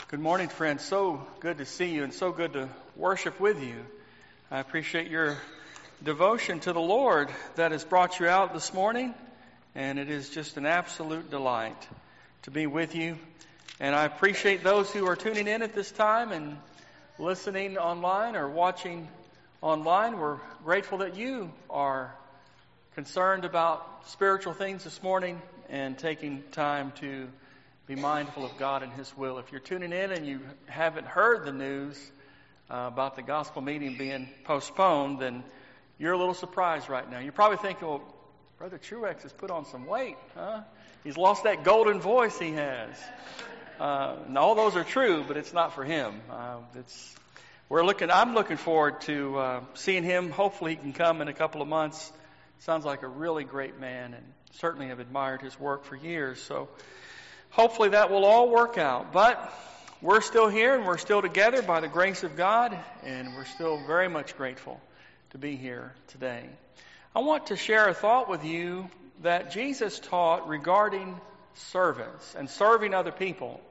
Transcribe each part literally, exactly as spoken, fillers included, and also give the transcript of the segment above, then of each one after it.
Good morning, friends. So good to see you and so good to worship with you. I appreciate your devotion to the Lord that has brought you out this morning, and it is just an absolute delight to be with you. And I appreciate those who are tuning in at this time and listening online or watching online. We're grateful that you are concerned about spiritual things this morning and taking time to be mindful of God and His will. If you're tuning in and you haven't heard the news uh, about the gospel meeting being postponed, then you're a little surprised right now. You're probably thinking, well, Brother Truex has put on some weight, huh? He's lost that golden voice he has. Uh, and all those are true, but it's not for him. Uh, it's we're looking. I'm looking forward to uh, seeing him. Hopefully, he can come in a couple of months. Sounds like a really great man, and certainly have admired his work for years. So. Hopefully that will all work out. But we're still here and we're still together by the grace of God, and we're still very much grateful to be here today. I want to share a thought with you that Jesus taught regarding service and serving other people.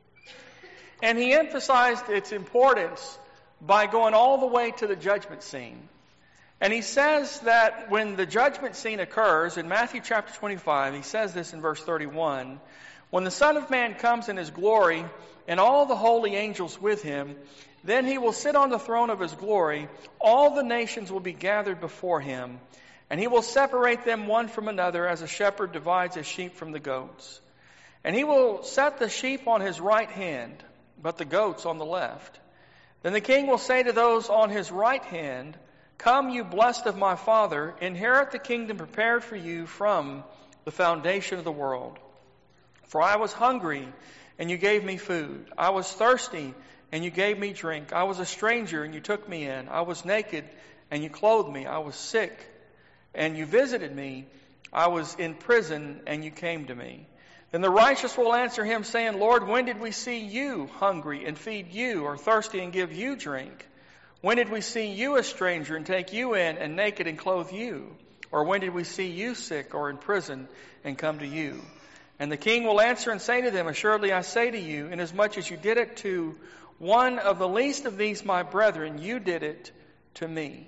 And he emphasized its importance by going all the way to the judgment scene. And he says that when the judgment scene occurs, in Matthew chapter twenty-five, he says this in verse thirty-one, when the Son of Man comes in His glory and all the holy angels with Him, then He will sit on the throne of His glory. All the nations will be gathered before Him, and He will separate them one from another as a shepherd divides his sheep from the goats. And He will set the sheep on His right hand, but the goats on the left. Then the King will say to those on His right hand, come, you blessed of my Father, inherit the kingdom prepared for you from the foundation of the world. For I was hungry, and you gave me food. I was thirsty, and you gave me drink. I was a stranger, and you took me in. I was naked, and you clothed me. I was sick, and you visited me. I was in prison, and you came to me. Then the righteous will answer him, saying, Lord, when did we see you hungry and feed you, or thirsty and give you drink? When did we see you a stranger and take you in, and naked and clothe you? Or when did we see you sick or in prison and come to you? And the King will answer and say to them, assuredly I say to you, inasmuch as you did it to one of the least of these my brethren, you did it to me.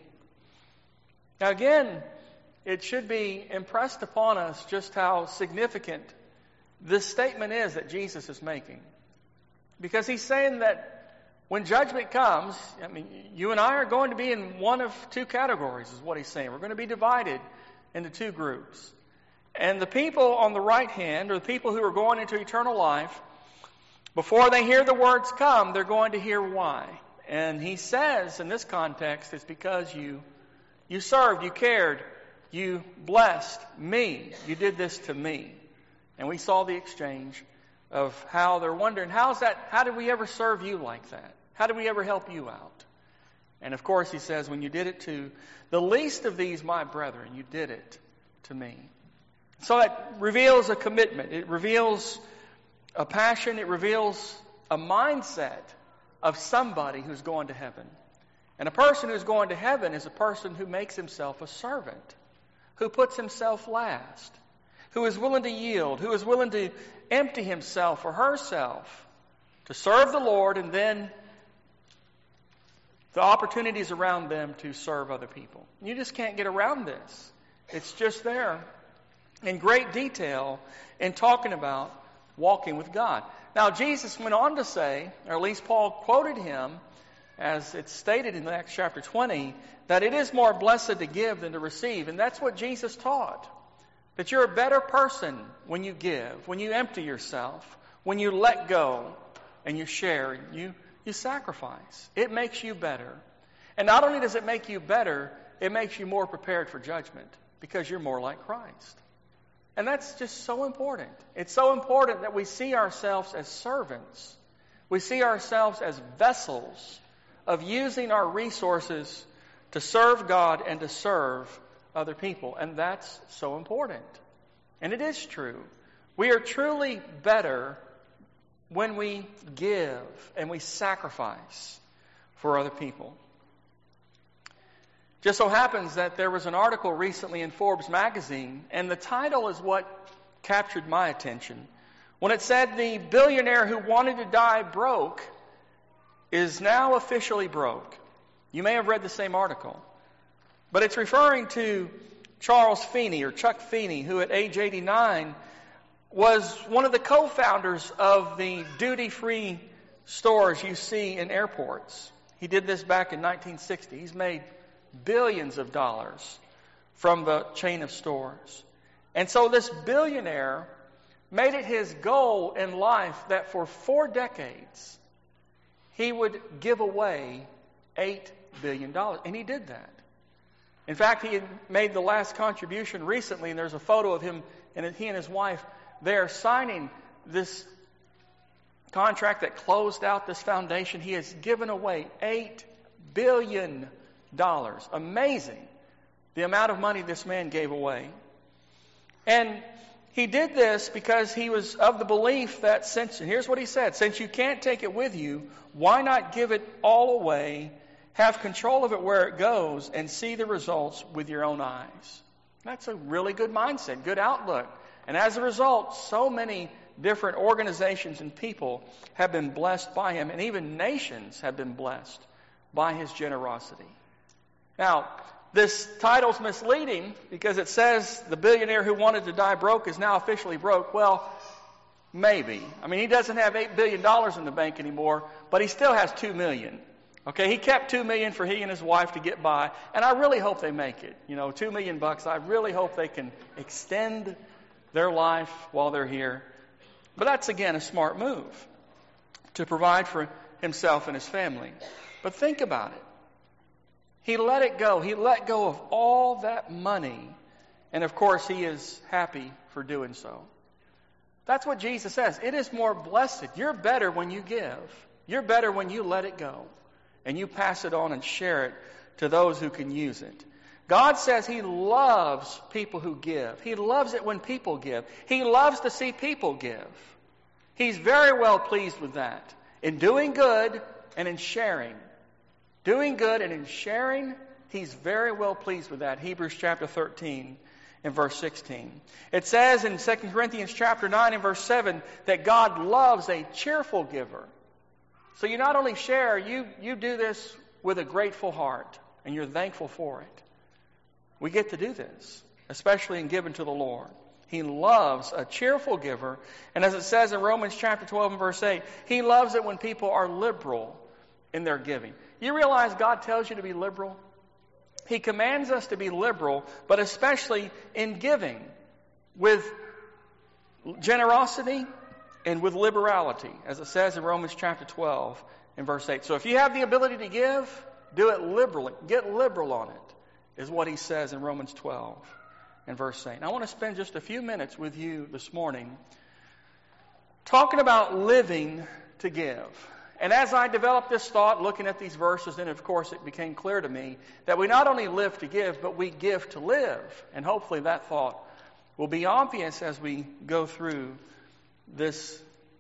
Now again, it should be impressed upon us just how significant this statement is that Jesus is making. Because he's saying that when judgment comes, I mean, you and I are going to be in one of two categories, is what he's saying. We're going to be divided into two groups. And the people on the right hand, or the people who are going into eternal life, before they hear the words come, they're going to hear why. And he says, in this context, it's because you you served, you cared, you blessed me. You did this to me. And we saw the exchange of how they're wondering, how's that, how did we ever serve you like that? How did we ever help you out? And of course, he says, when you did it to the least of these, my brethren, you did it to me. So that reveals a commitment. It reveals a passion. It reveals a mindset of somebody who's going to heaven. And a person who's going to heaven is a person who makes himself a servant, who puts himself last, who is willing to yield, who is willing to empty himself or herself to serve the Lord, and then the opportunities around them to serve other people. You just can't get around this. It's just there in great detail in talking about walking with God. Now, Jesus went on to say, or at least Paul quoted him, as it's stated in Acts chapter twenty, that it is more blessed to give than to receive. And that's what Jesus taught. That you're a better person when you give, when you empty yourself, when you let go and you share, you, you sacrifice. It makes you better. And not only does it make you better, it makes you more prepared for judgment because you're more like Christ. And that's just so important. It's so important that we see ourselves as servants. We see ourselves as vessels of using our resources to serve God and to serve other people. And that's so important. And it is true. We are truly better when we give and we sacrifice for other people. Just so happens that there was an article recently in Forbes magazine, and the title is what captured my attention, When it said the billionaire who wanted to die broke is now officially broke. You may have read the same article. But it's referring to Charles Feeney, or Chuck Feeney, who at age eighty-nine was one of the co-founders of the duty-free stores you see in airports. He did this back in nineteen sixty. He's made billions of dollars from the chain of stores. And so this billionaire made it his goal in life that for four decades he would give away eight billion dollars. And he did that. In fact, he had made the last contribution recently, and there's a photo of him and he and his wife there signing this contract that closed out this foundation. He has given away eight billion dollars. Amazing the amount of money this man gave away. And he did this because he was of the belief that since, and here's what he said, since you can't take it with you, why not give it all away, have control of it where it goes, and see the results with your own eyes? That's a really good mindset, good outlook. And as a result, so many different organizations and people have been blessed by him, and even nations have been blessed by his generosity. Now, this title's misleading because it says the billionaire who wanted to die broke is now officially broke. Well, maybe. I mean, he doesn't have eight billion dollars in the bank anymore, but he still has two million dollars. Okay, he kept two million dollars for he and his wife to get by, and I really hope they make it. You know, two million bucks, I really hope they can extend their life while they're here. But that's, again, a smart move to provide for himself and his family. But think about it. He let it go. He let go of all that money. And, of course, he is happy for doing so. That's what Jesus says. It is more blessed. You're better when you give. You're better when you let it go. And you pass it on and share it to those who can use it. God says He loves people who give. He loves it when people give. He loves to see people give. He's very well pleased with that. In doing good and in sharing. Doing good and in sharing, He's very well pleased with that. Hebrews chapter thirteen and verse sixteen. It says in Second Corinthians chapter nine and verse seven that God loves a cheerful giver. So you not only share, you, you do this with a grateful heart, and you're thankful for it. We get to do this, especially in giving to the Lord. He loves a cheerful giver. And as it says in Romans chapter twelve and verse eight, He loves it when people are liberal in their giving. You realize God tells you to be liberal? He commands us to be liberal, but especially in giving, with generosity and with liberality, as it says in Romans chapter twelve and verse eight. So if you have the ability to give, do it liberally. Get liberal on it, is what he says in Romans twelve and verse eight. And I want to spend just a few minutes with you this morning talking about living to give. And as I developed this thought, looking at these verses, then of course it became clear to me that we not only live to give, but we give to live. And hopefully that thought will be obvious as we go through this,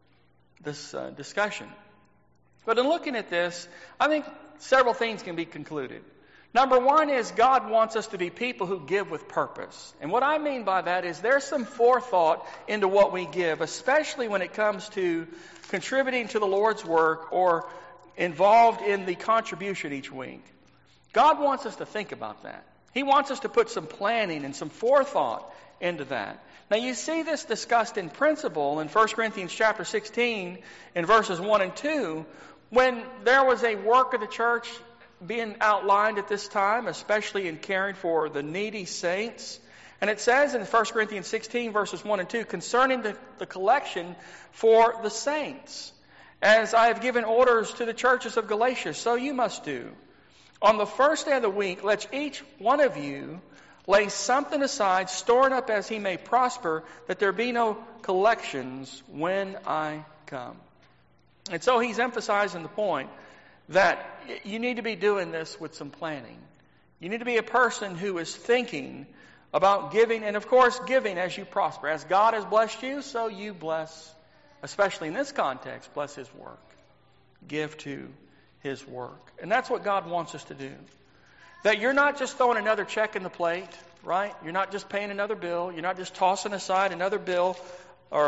this uh, discussion. But in looking at this, I think several things can be concluded. Number one is God wants us to be people who give with purpose. And what I mean by that is there's some forethought into what we give, especially when it comes to contributing to the Lord's work or involved in the contribution each week. God wants us to think about that. He wants us to put some planning and some forethought into that. Now you see this discussed in principle in First Corinthians chapter sixteen in verses one and two, when there was a work of the church being outlined at this time, especially in caring for the needy saints. And it says in First Corinthians sixteen, verses one and two, concerning the, the collection for the saints, as I have given orders to the churches of Galatia, so you must do. On the first day of the week, let each one of you lay something aside, storing up as he may prosper, that there be no collections when I come. And so he's emphasizing the point that you need to be doing this with some planning. You need to be a person who is thinking about giving, and of course giving as you prosper. As God has blessed you, so you bless, especially in this context, bless His work. Give to His work. And that's what God wants us to do. That you're not just throwing another check in the plate, right? You're not just paying another bill. You're not just tossing aside another bill or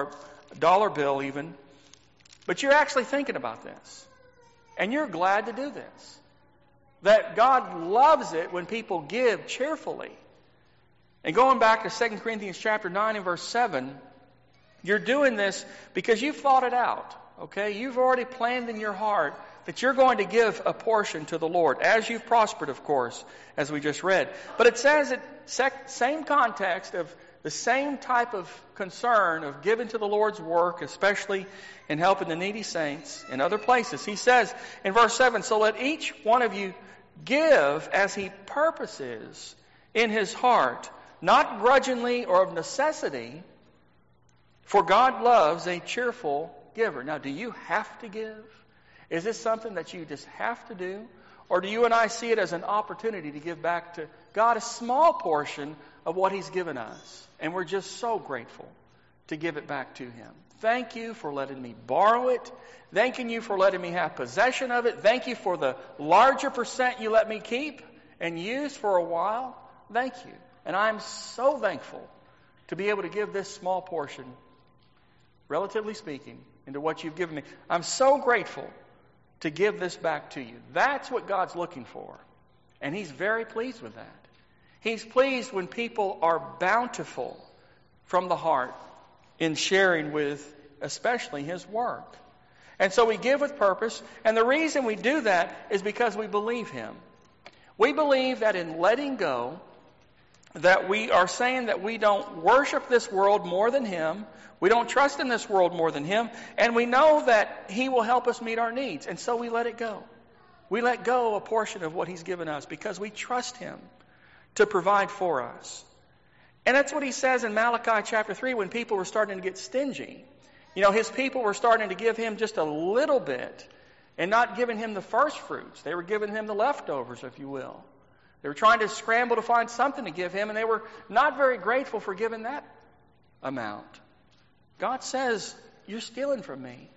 a dollar bill even. But you're actually thinking about this. And you're glad to do this. That God loves it when people give cheerfully. And going back to Second Corinthians chapter nine and verse seven, you're doing this because you've thought it out. Okay? You've already planned in your heart that you're going to give a portion to the Lord, as you've prospered, of course, as we just read. But it says it, same context of the same type of concern of giving to the Lord's work, especially in helping the needy saints in other places. He says in verse seven, so let each one of you give as he purposes in his heart, not grudgingly or of necessity, for God loves a cheerful giver. Now, do you have to give? Is this something that you just have to do? Or do you and I see it as an opportunity to give back to God a small portion of what He's given us? And we're just so grateful to give it back to Him. Thank you for letting me borrow it. Thanking you for letting me have possession of it. Thank you for the larger percent you let me keep and use for a while. Thank you. And I'm so thankful to be able to give this small portion, relatively speaking, into what you've given me. I'm so grateful to give this back to you. That's what God's looking for. And He's very pleased with that. He's pleased when people are bountiful from the heart in sharing with especially His work. And so we give with purpose. And the reason we do that is because we believe Him. We believe that in letting go, that we are saying that we don't worship this world more than Him. We don't trust in this world more than Him. And we know that He will help us meet our needs. And so we let it go. We let go a portion of what He's given us because we trust Him to provide for us. And that's what He says in Malachi chapter three when people were starting to get stingy. You know, His people were starting to give Him just a little bit and not giving Him the first fruits. They were giving Him the leftovers, if you will. They were trying to scramble to find something to give Him, and they were not very grateful for giving that amount. God says, you're stealing from me.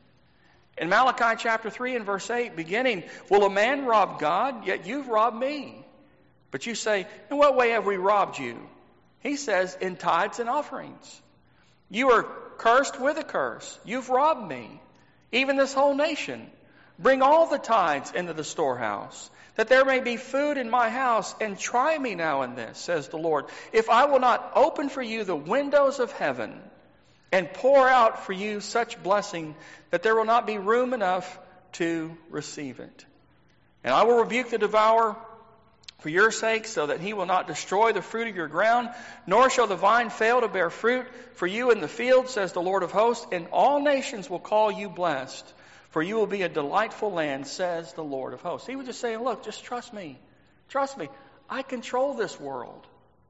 In Malachi chapter three and verse eight, beginning, will a man rob God? Yet you've robbed me. But you say, in what way have we robbed you? He says, in tithes and offerings. You are cursed with a curse. You've robbed me, even this whole nation. Bring all the tithes into the storehouse, that there may be food in my house, and try me now in this, says the Lord, if I will not open for you the windows of heaven and pour out for you such blessing that there will not be room enough to receive it. And I will rebuke the devourer for your sake, so that he will not destroy the fruit of your ground, nor shall the vine fail to bear fruit for you in the field, says the Lord of hosts, and all nations will call you blessed, for you will be a delightful land, says the Lord of hosts. He was just saying, look, just trust me. Trust me. I control this world.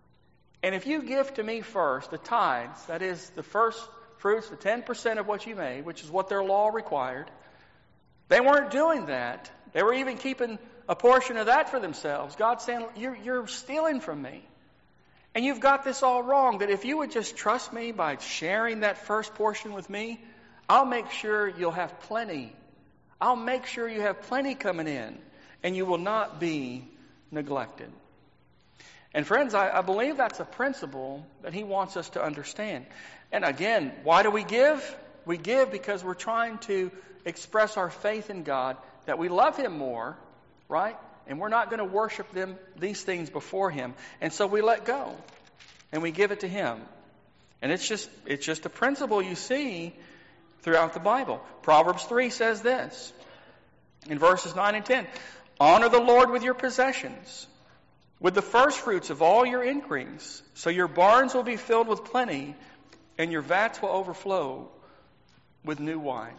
And if you give to me first the tithes, that is the first fruits, the ten percent of what you made, which is what their law required, they weren't doing that. They were even keeping a portion of that for themselves. God's saying, you're, you're stealing from me. And you've got this all wrong, that if you would just trust me by sharing that first portion with me, I'll make sure you'll have plenty. I'll make sure you have plenty coming in, and you will not be neglected. And friends, I, I believe that's a principle that He wants us to understand. And again, why do we give? We give because we're trying to express our faith in God, that we love Him more, right? And we're not going to worship them, these things before Him. And so we let go. And we give it to Him. And it's just it's just a principle you see throughout the Bible. Proverbs three says this, in verses nine and ten. Honor the Lord with your possessions, with the first fruits of all your increase. So your barns will be filled with plenty, and your vats will overflow with new wine.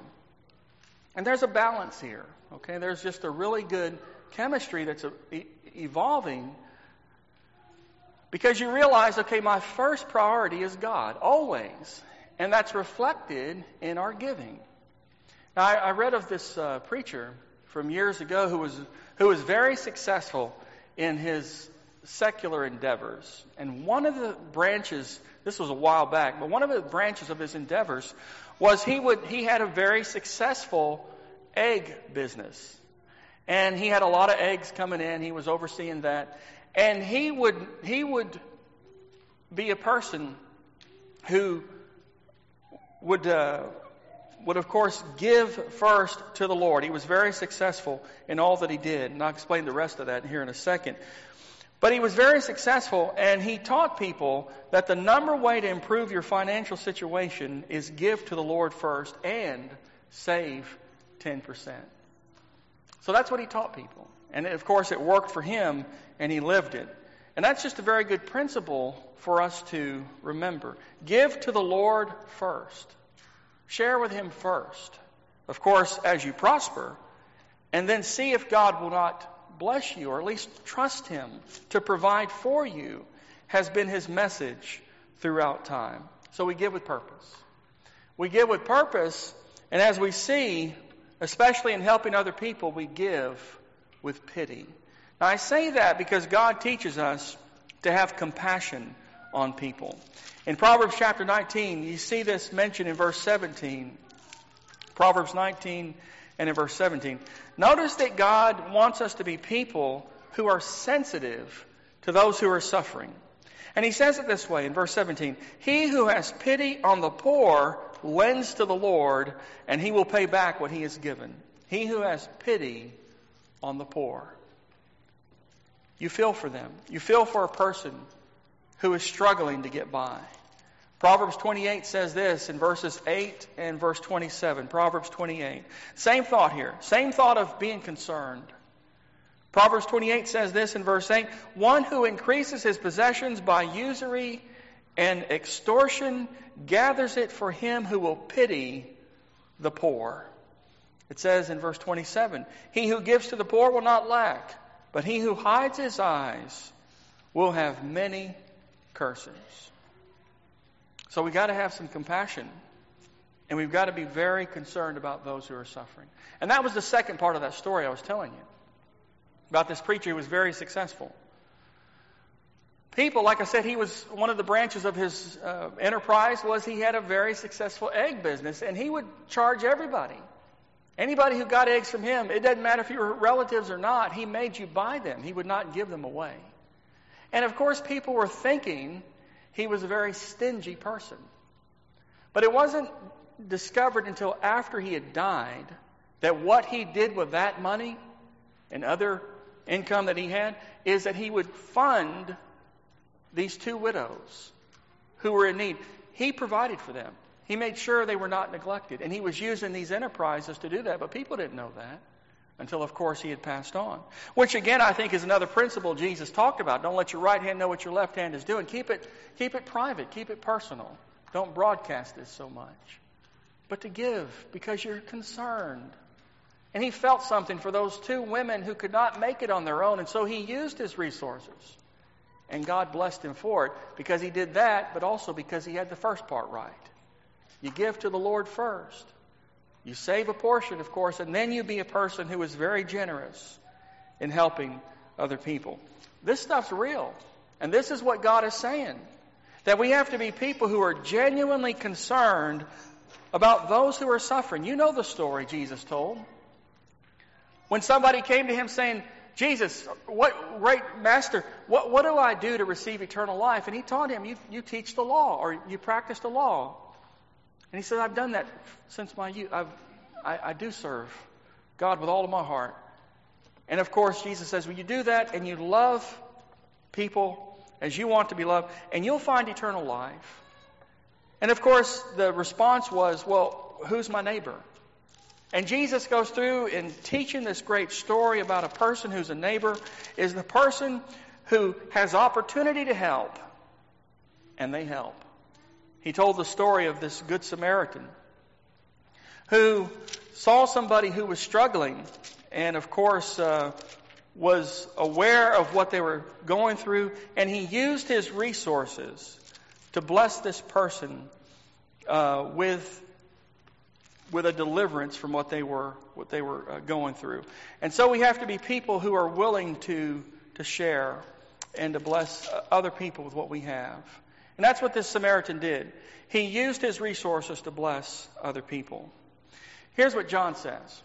And there's a balance here. Okay, there's just a really good chemistry that's evolving, because you realize, okay, my first priority is God, always. And that's reflected in our giving. Now, I, I read of this uh, preacher from years ago who was who was very successful in his secular endeavors. And one of the branches, this was a while back, but one of the branches of his endeavors was he would he had a very successful egg business. And he had a lot of eggs coming in. He was overseeing that. And he would he would be a person who would, uh, would of course give first to the Lord. He was very successful in all that he did, and I'll explain the rest of that here in a second. But he was very successful, and he taught people that the number way to improve your financial situation is give to the Lord first and save ten percent. So that's what he taught people. And of course it worked for him, and he lived it. And that's just a very good principle for us to remember. Give to the Lord first. Share with him first. Of course, as you prosper, and then see if God will not bless you, or at least trust him to provide for you, has been his message throughout time. So we give with purpose. We give with purpose, and as we see, especially in helping other people, we give with pity. Now I say that because God teaches us to have compassion on people. In Proverbs chapter nineteen, you see this mentioned in verse seventeen. Proverbs nineteen and in verse seventeen. Notice that God wants us to be people who are sensitive to those who are suffering. And he says it this way in verse seventeen. He who has pity on the poor lends to the Lord, and he will pay back what he has given. He who has pity on the poor. You feel for them. You feel for a person who is struggling to get by. Proverbs twenty-eight says this in verses eight and verse twenty-seven. Proverbs twenty-eight. Same thought here. Same thought of being concerned. Proverbs twenty-eight says this in verse eight. One who increases his possessions by usury and extortion gathers it for him who will pity the poor. It says in verse twenty-seven. He who gives to the poor will not lack, but he who hides his eyes will have many curses. So we've got to have some compassion, and we've got to be very concerned about those who are suffering. And that was the second part of that story I was telling you, about this preacher who was very successful. People, like I said, he was one of the branches of his uh, enterprise was he had a very successful egg business, and he would charge everybody. Anybody who got eggs from him, it doesn't matter if you were relatives or not, he made you buy them. He would not give them away. And of course, people were thinking he was a very stingy person. But it wasn't discovered until after he had died that what he did with that money and other income that he had is that he would fund these two widows who were in need. He provided for them. He made sure they were not neglected. And he was using these enterprises to do that, but people didn't know that until, of course, he had passed on. Which, again, I think is another principle Jesus talked about. Don't let your right hand know what your left hand is doing. Keep it, keep it private. Keep it personal. Don't broadcast this so much. But to give because you're concerned. And he felt something for those two women who could not make it on their own, and so he used his resources. And God blessed him for it because he did that, but also because he had the first part right. You give to the Lord first. You save a portion, of course, and then you be a person who is very generous in helping other people. This stuff's real. And this is what God is saying. That we have to be people who are genuinely concerned about those who are suffering. You know the story Jesus told. When somebody came to him saying, Jesus, what great master, what, what do I do to receive eternal life? And he taught him, you, you teach the law, or you practice the law. And he said, I've done that since my youth. I've, I, I do serve God with all of my heart. And of course, Jesus says, well, you do that and you love people as you want to be loved, and you'll find eternal life. And of course, the response was, well, who's my neighbor? And Jesus goes through in teaching this great story about a person who's a neighbor is the person who has opportunity to help, and they help. He told the story of this Good Samaritan who saw somebody who was struggling and, of course, uh, was aware of what they were going through, and he used his resources to bless this person uh, with with a deliverance from what they were what they were uh, going through. And so we have to be people who are willing to to share and to bless uh, other people with what we have. And that's what this Samaritan did. He used his resources to bless other people. Here's what John says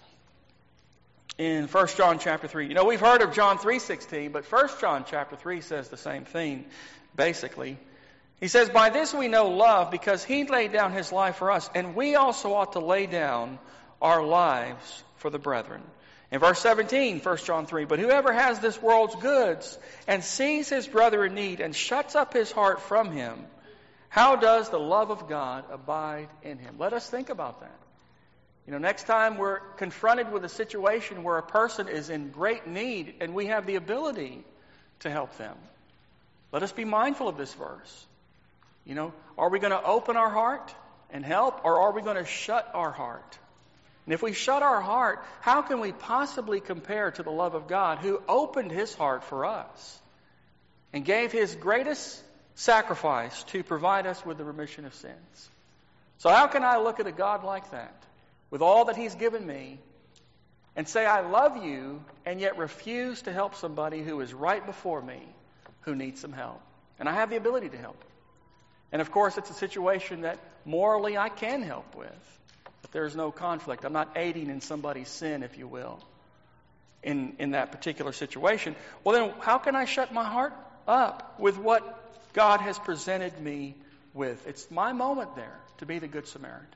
in First John chapter three. You know, we've heard of John three sixteen, but First John chapter three says the same thing, basically. He says, by this we know love, because he laid down his life for us, and we also ought to lay down our lives for the brethren. In verse seventeen, First John three, but whoever has this world's goods and sees his brother in need and shuts up his heart from him, how does the love of God abide in him? Let us think about that. You know, next time we're confronted with a situation where a person is in great need and we have the ability to help them, let us be mindful of this verse. You know, are we going to open our heart and help, or are we going to shut our heart? And if we shut our heart, how can we possibly compare to the love of God, who opened his heart for us and gave his greatest sacrifice to provide us with the remission of sins? So how can I look at a God like that, with all that he's given me, and say I love you, and yet refuse to help somebody who is right before me, who needs some help? And I have the ability to help. And of course, it's a situation that morally I can help with. But there's no conflict. I'm not aiding in somebody's sin, if you will, in, in that particular situation. Well, then how can I shut my heart up with what God has presented me with? It's my moment there to be the Good Samaritan.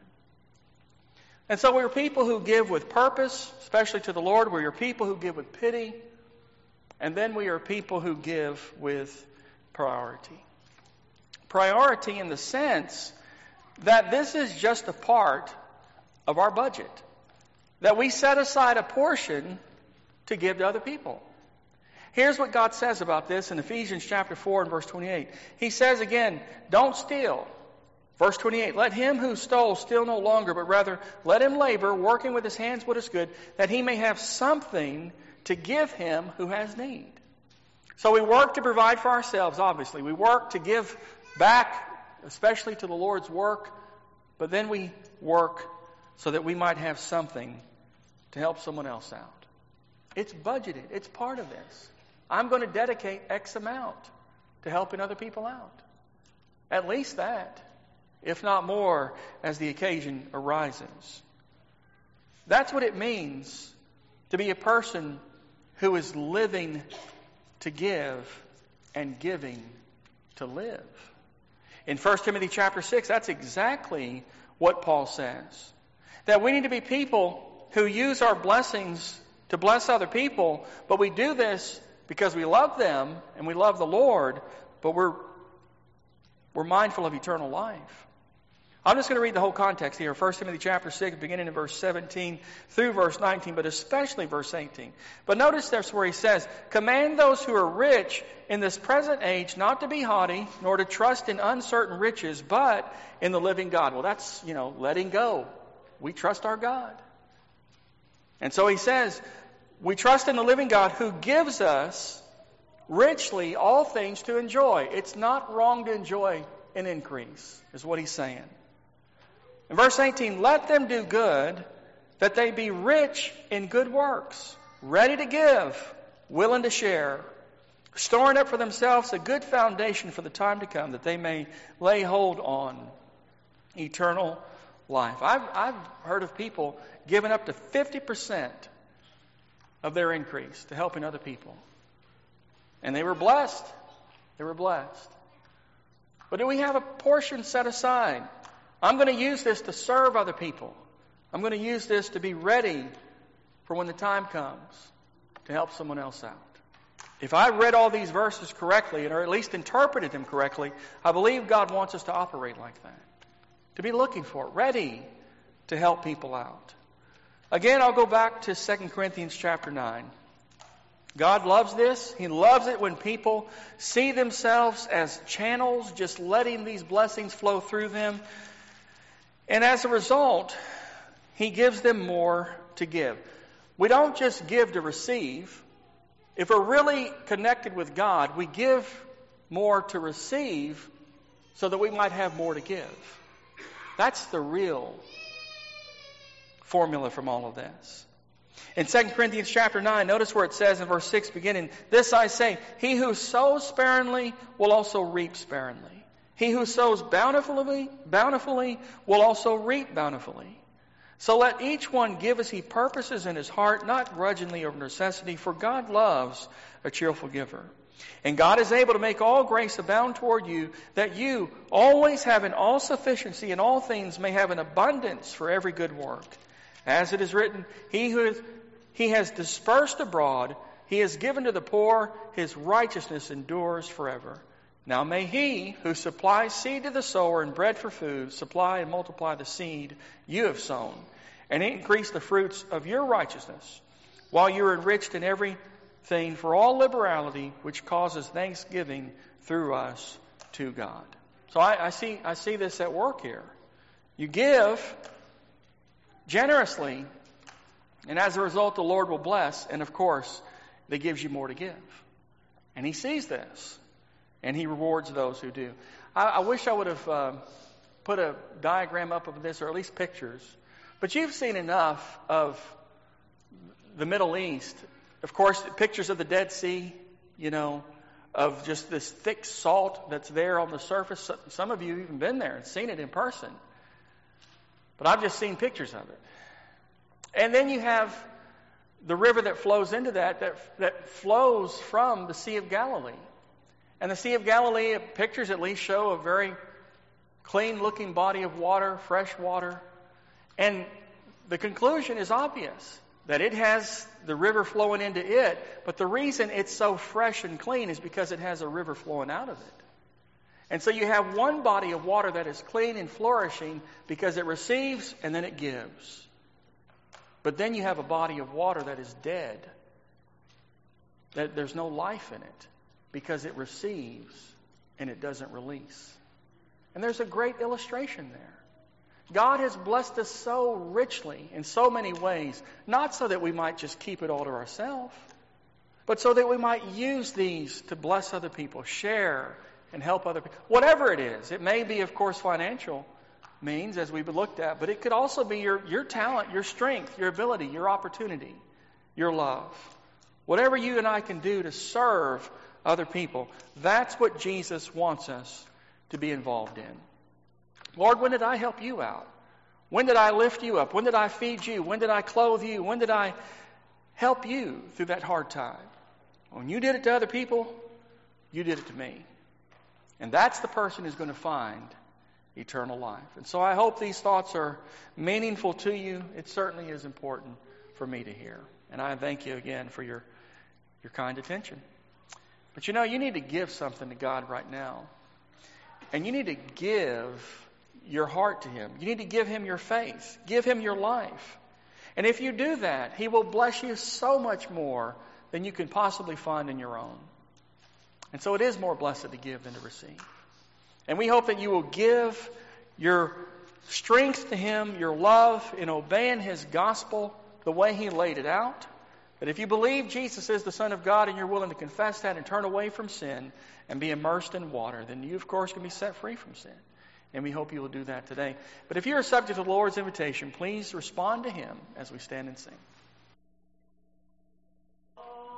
And so we're people who give with purpose, especially to the Lord. We're people who give with pity. And then we are people who give with priority. Priority in the sense that this is just a part of our budget, that we set aside a portion to give to other people. Here's what God says about this in Ephesians chapter four and verse twenty-eight. He says again, don't steal. Verse twenty-eight, let him who stole steal no longer, but rather let him labor, working with his hands what is good, that he may have something to give him who has need. So we work to provide for ourselves, obviously. We work to give back, especially to the Lord's work, but then we work so that we might have something to help someone else out. It's budgeted. It's part of this. I'm going to dedicate X amount to helping other people out. At least that, if not more, as the occasion arises. That's what it means to be a person who is living to give and giving to live. In First Timothy chapter six, that's exactly what Paul says. That we need to be people who use our blessings to bless other people, but we do this because we love them and we love the Lord, but we're, we're mindful of eternal life. I'm just going to read the whole context here. First Timothy chapter six, beginning in verse seventeen through verse nineteen, but especially verse eighteen. But notice that's where he says, command those who are rich in this present age not to be haughty, nor to trust in uncertain riches, but in the living God. Well, that's, you know, letting go. We trust our God. And so he says, we trust in the living God who gives us richly all things to enjoy. It's not wrong to enjoy an increase, is what he's saying. In verse eighteen, let them do good, that they be rich in good works, ready to give, willing to share, storing up for themselves a good foundation for the time to come, that they may lay hold on eternal life. I've, I've heard of people giving up to fifty percent of their increase to helping other people. And they were blessed. They were blessed. But do we have a portion set aside? I'm going to use this to serve other people. I'm going to use this to be ready for when the time comes to help someone else out. If I read all these verses correctly, or at least interpreted them correctly, I believe God wants us to operate like that. To be looking for it, ready to help people out. Again, I'll go back to Second Corinthians chapter nine. God loves this. He loves it when people see themselves as channels, just letting these blessings flow through them. And as a result, He gives them more to give. We don't just give to receive. If we're really connected with God, we give more to receive so that we might have more to give. That's the real formula from all of this. In Second Corinthians chapter nine, notice where it says in verse six beginning, this I say, he who sows sparingly will also reap sparingly. He who sows bountifully, bountifully will also reap bountifully. So let each one give as he purposes in his heart, not grudgingly or of necessity, for God loves a cheerful giver. And God is able to make all grace abound toward you, that you, always having all sufficiency in all things, may have an abundance for every good work. As it is written, He who is, He has dispersed abroad, He has given to the poor, His righteousness endures forever. Now may He who supplies seed to the sower and bread for food supply and multiply the seed you have sown, and increase the fruits of your righteousness, while you are enriched in everything for all liberality, which causes thanksgiving through us to God. So I, I see I see this at work here. You give generously, and as a result, the Lord will bless, and of course, that gives you more to give. And He sees this, and He rewards those who do. I, I wish I would have uh, put a diagram up of this, or at least pictures. But you've seen enough of the Middle East. Of course, pictures of the Dead Sea, you know, of just this thick salt that's there on the surface. Some of you have even been there and seen it in person. But I've just seen pictures of it. And then you have the river that flows into that, that, that flows from the Sea of Galilee. And the Sea of Galilee, pictures at least show a very clean-looking body of water, fresh water. And the conclusion is obvious, that it has the river flowing into it, but the reason it's so fresh and clean is because it has a river flowing out of it. And so you have one body of water that is clean and flourishing because it receives and then it gives. But then you have a body of water that is dead, that there's no life in it because it receives and it doesn't release. And there's a great illustration there. God has blessed us so richly in so many ways, not so that we might just keep it all to ourselves, but so that we might use these to bless other people, share and help other people. Whatever it is. It may be, of course, financial means, as we've looked at, but it could also be your, your talent, your strength, your ability, your opportunity, your love. Whatever you and I can do to serve other people, that's what Jesus wants us to be involved in. Lord, when did I help you out? When did I lift you up? When did I feed you? When did I clothe you? When did I help you through that hard time? When you did it to other people, you did it to me. And that's the person who's going to find eternal life. And so I hope these thoughts are meaningful to you. It certainly is important for me to hear. And I thank you again for your, your kind attention. But you know, you need to give something to God right now. And you need to give your heart to Him. You need to give Him your faith. Give Him your life. And if you do that, He will bless you so much more than you can possibly find in your own. And so it is more blessed to give than to receive. And we hope that you will give your strength to Him, your love in obeying His gospel the way He laid it out. That if you believe Jesus is the Son of God and you're willing to confess that and turn away from sin and be immersed in water, then you, of course, can be set free from sin. And we hope you will do that today. But if you are subject to the Lord's invitation, please respond to Him as we stand and sing.